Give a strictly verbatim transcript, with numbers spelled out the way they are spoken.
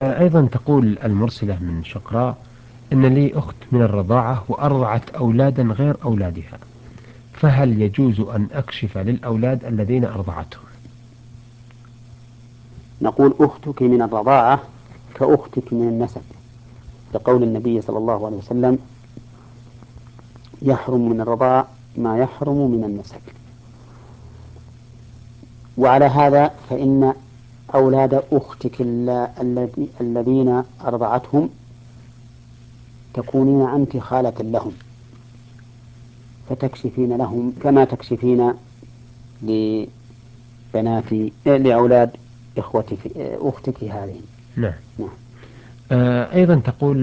أيضا تقول المرسلة من شقراء: إن لي أخت من الرضاعة وأرضعت أولادا غير أولادها، فهل يجوز أن أكشف للأولاد الذين أرضعتهم؟ نقول أختك من الرضاعة كأختك من النسب، لقول النبي صلى الله عليه وسلم: يحرم من الرضاعة ما يحرم من النسب. وعلى هذا فإن أولاد أختك الذي الذين أرضعتهم تكونين أنت خالة لهم، فتكشفين لهم كما تكشفين لبنات لأولاد إخوتك أختك هذه. نعم. نعم. آه، أيضا تقول